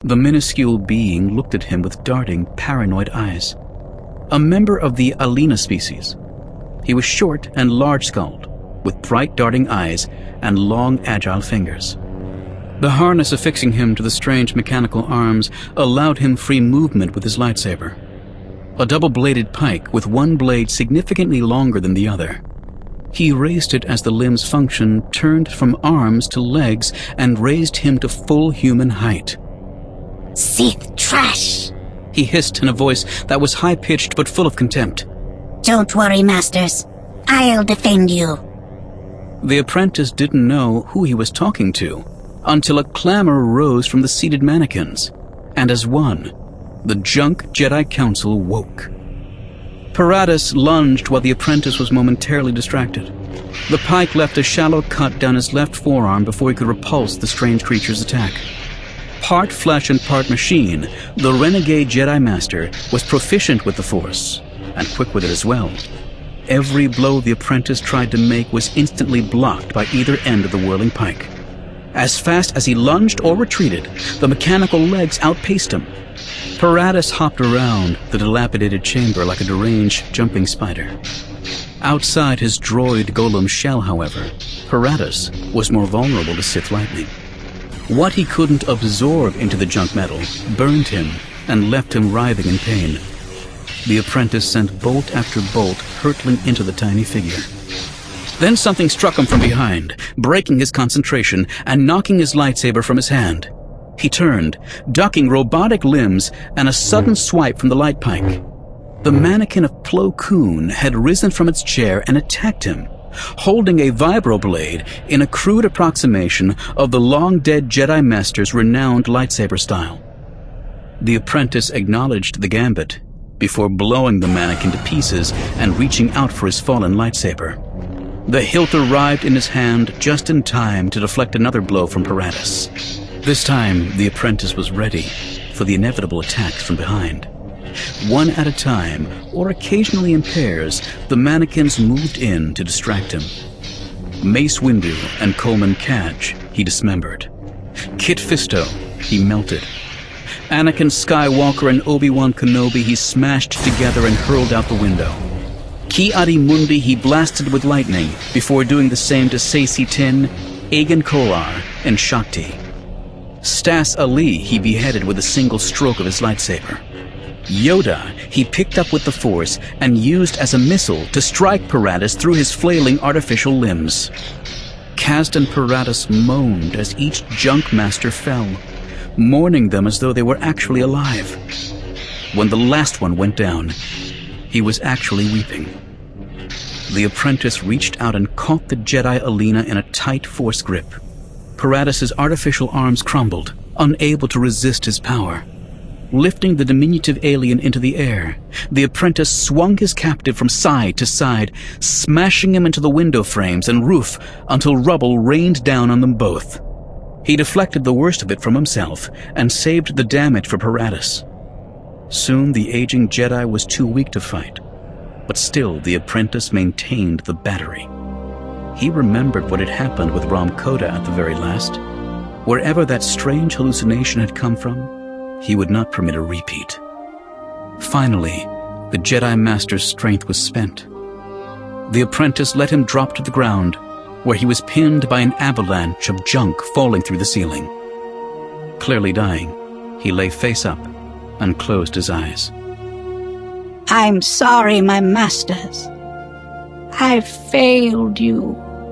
The minuscule being looked at him with darting, paranoid eyes. A member of the Alina species. He was short and large-skulled, with bright darting eyes and long, agile fingers. The harness affixing him to the strange mechanical arms allowed him free movement with his lightsaber. A double-bladed pike with one blade significantly longer than the other. He raised it as the limb's function turned from arms to legs and raised him to full human height. "Sith trash!" he hissed in a voice that was high-pitched but full of contempt. "Don't worry, Masters. I'll defend you." The apprentice didn't know who he was talking to until a clamor rose from the seated mannequins, and as one, the Junk Jedi Council woke. Paratus lunged while the apprentice was momentarily distracted. The pike left a shallow cut down his left forearm before he could repulse the strange creature's attack. Part flesh and part machine, the renegade Jedi Master was proficient with the Force, and quick with it as well. Every blow the apprentice tried to make was instantly blocked by either end of the whirling pike. As fast as he lunged or retreated, the mechanical legs outpaced him. Paratus hopped around the dilapidated chamber like a deranged jumping spider. Outside his droid golem shell, however, Paratus was more vulnerable to Sith lightning. What he couldn't absorb into the junk metal burned him and left him writhing in pain. The apprentice sent bolt after bolt hurtling into the tiny figure. Then something struck him from behind, breaking his concentration and knocking his lightsaber from his hand. He turned, ducking robotic limbs and a sudden swipe from the light pike. The mannequin of Plo Koon had risen from its chair and attacked him, holding a vibroblade in a crude approximation of the long-dead Jedi Master's renowned lightsaber style. The apprentice acknowledged the gambit before blowing the mannequin to pieces and reaching out for his fallen lightsaber. The hilt arrived in his hand just in time to deflect another blow from Paratus. This time, the apprentice was ready for the inevitable attacks from behind. One at a time, or occasionally in pairs, the mannequins moved in to distract him. Mace Windu and Coleman Kadge, he dismembered. Kit Fisto, he melted. Anakin Skywalker and Obi-Wan Kenobi he smashed together and hurled out the window. Ki-Adi-Mundi he blasted with lightning before doing the same to Saesee Tiin, Agen Kolar, and Shakti. Stas Ali he beheaded with a single stroke of his lightsaber. Yoda he picked up with the Force and used as a missile to strike Paratus through his flailing artificial limbs. Kazdan and Paratus moaned as each junk master fell, mourning them as though they were actually alive. When the last one went down, he was actually weeping. The apprentice reached out and caught the Jedi Alina in a tight Force grip. Paratus's artificial arms crumbled, unable to resist his power. Lifting the diminutive alien into the air, the apprentice swung his captive from side to side, smashing him into the window frames and roof until rubble rained down on them both. He deflected the worst of it from himself and saved the damage for Paratus. Soon the aging Jedi was too weak to fight, but still the apprentice maintained the battery. He remembered what had happened with Rom Koda at the very last. Wherever that strange hallucination had come from, he would not permit a repeat. Finally, the Jedi Master's strength was spent. The apprentice let him drop to the ground, where he was pinned by an avalanche of junk falling through the ceiling. Clearly dying, he lay face up and closed his eyes. "I'm sorry, my masters. I've failed you."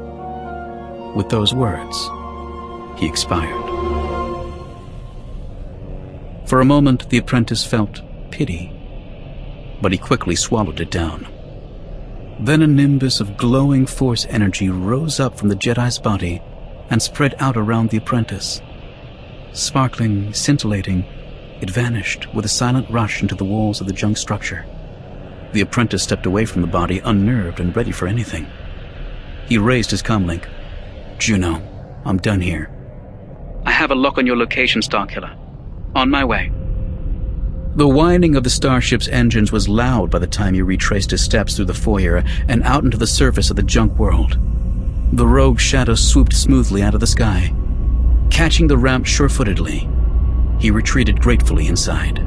With those words, he expired. For a moment, the apprentice felt pity, but he quickly swallowed it down. Then a nimbus of glowing Force energy rose up from the Jedi's body and spread out around the apprentice. Sparkling, scintillating, it vanished with a silent rush into the walls of the junk structure. The apprentice stepped away from the body, unnerved and ready for anything. He raised his comlink. "Juno, I'm done here. I have a lock on your location, Starkiller. On my way." The whining of the starship's engines was loud by the time he retraced his steps through the foyer and out into the surface of the junk world. The rogue shadow swooped smoothly out of the sky, catching the ramp sure-footedly. He retreated gratefully inside.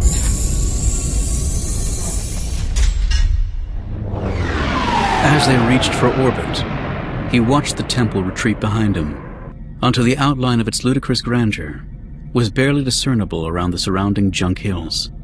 As they reached for orbit, he watched the temple retreat behind him, until the outline of its ludicrous grandeur was barely discernible around the surrounding junk hills.